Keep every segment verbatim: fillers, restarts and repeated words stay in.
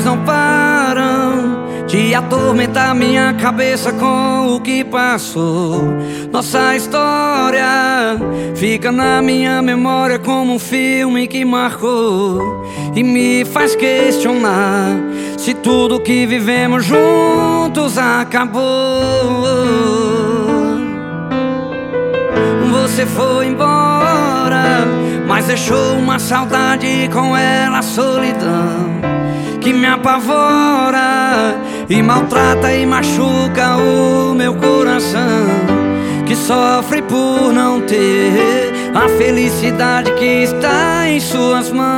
não param de atormentar minha cabeça com o que passou. Nossa história fica na minha memória como um filme que marcou e me faz questionar se tudo que vivemos juntos acabou. Você foi embora, mas deixou uma saudade, com ela a solidão que me apavora e maltrata e machuca o meu coração, que sofre por não ter a felicidade que está em suas mãos.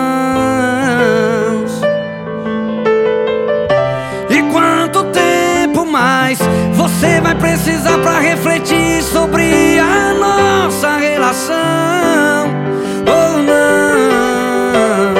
E quanto tempo mais você vai precisar pra refletir sobre a nossa relação? Ou não?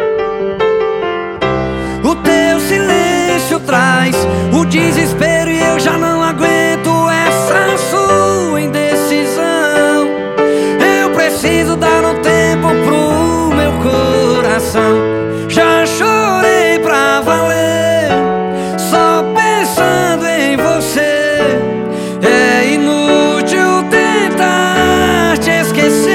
O teu silêncio traz o desespero e eu já não aguento essa sua indecisão. Eu preciso dar um tempo pro meu coração. Já chorei pra valer, só pensando em você. É inútil tentar te esquecer.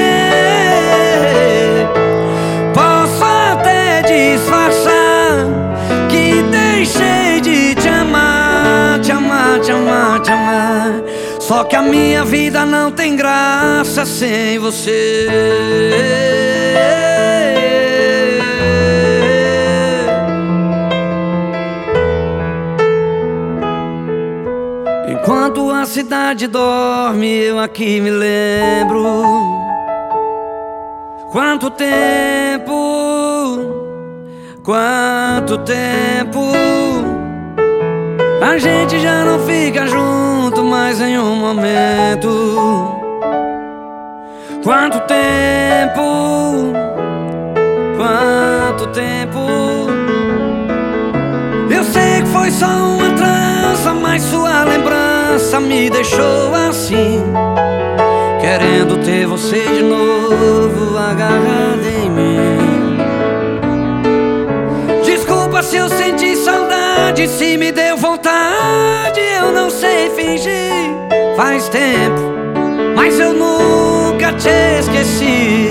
Posso até disfarçar que deixei de te amar, te amar, te amar, te amar. Só que a minha vida não tem graça sem você. Enquanto a cidade dorme, eu aqui me lembro. Quanto tempo, quanto tempo a gente já não fica junto mais em um momento. Quanto tempo, quanto tempo. Eu sei que foi só uma trança, mas sua lembrança me deixou assim, querendo ter você de novo agarrado em mim. Desculpa se eu senti saudade, se me deu vontade, eu não sei fingir. Faz tempo, mas eu nunca te esqueci.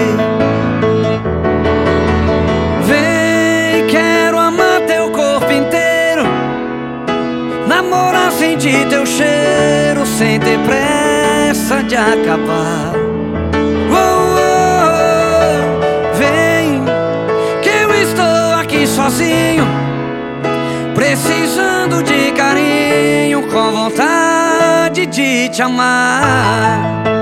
Vem, quero amar teu corpo inteiro, namorar, sentir teu cheiro, sem ter pressa de acabar. Oh, oh, vem, que eu estou aqui sozinho, precisando de carinho, com vontade de te amar.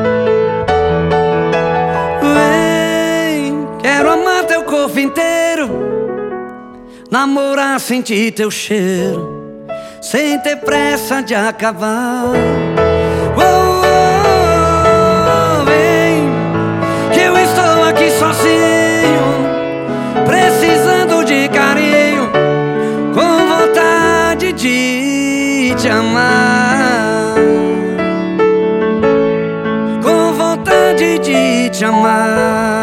Vem, quero amar teu corpo inteiro, namorar, sentir teu cheiro, sem ter pressa de acabar. Oh, oh, vem, que eu estou aqui sozinho, precisando de carinho, com vontade de te amar, com vontade de te amar.